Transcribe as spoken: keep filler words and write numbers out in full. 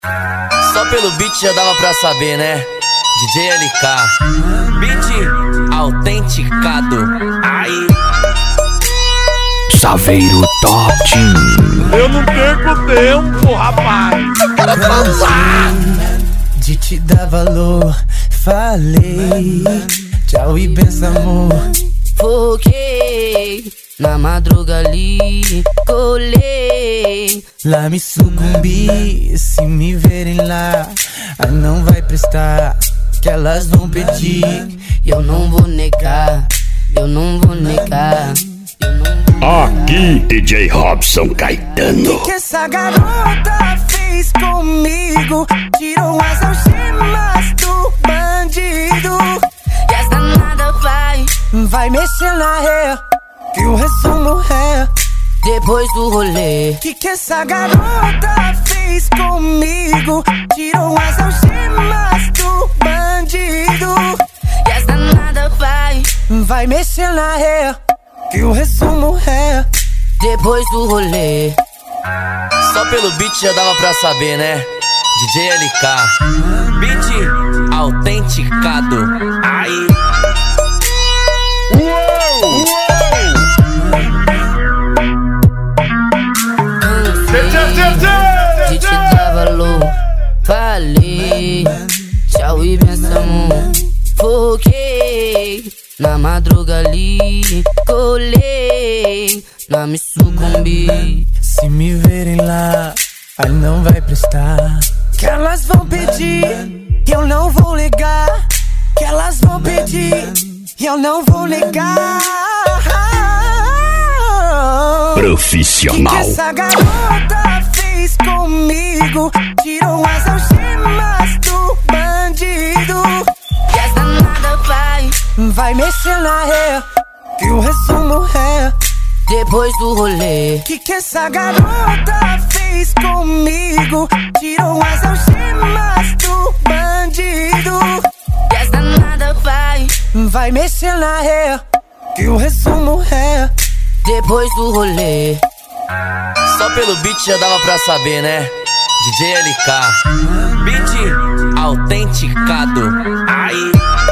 Só pelo beat já dava pra saber, né? D J L K, beat autenticado. Aí, Saveiro Top. Eu não perco tempo, rapaz. De te dar valor, falei. Tchau e benção, amor. Foquei na madruga ali, colei. Lá me sucumbi, se me verem lá, aí não vai prestar, que elas vão pedir. E eu não vou negar, eu não vou negar, eu não vou Aqui, D J Robson Caetano. Que essa garota fez comigo? Tirou as algemas do bandido. E as danada vai, vai mexer na ré, que o resumo é depois do rolê. Que que essa garota fez comigo? Tirou as algemas do bandido. E as danada vai, vai mexer na ré, que o resumo é depois do rolê. só pelo beat já dava pra saber, né? D J L K, beat autenticado. Aí, De te dar valor, falei. Tchau e benção, amor. Foquei na madruga ali, colei. Lá me sucumbi. Se me verem lá, aí não vai prestar, que elas vão pedir, eu não vou negar. Que elas vão pedir, eu não vou negar. Profissional. Que que essa garota fez comigo? Tirou as algemas do bandido. E as danada vai, vai mexer na ré, que o resumo é depois do rolê. Que que essa garota fez comigo? Tirou as algemas do bandido. E as danada vai, vai mexer na ré, que o resumo é depois do rolê. só pelo beat já dava pra saber, né? D J L K, beat autenticado. Aí,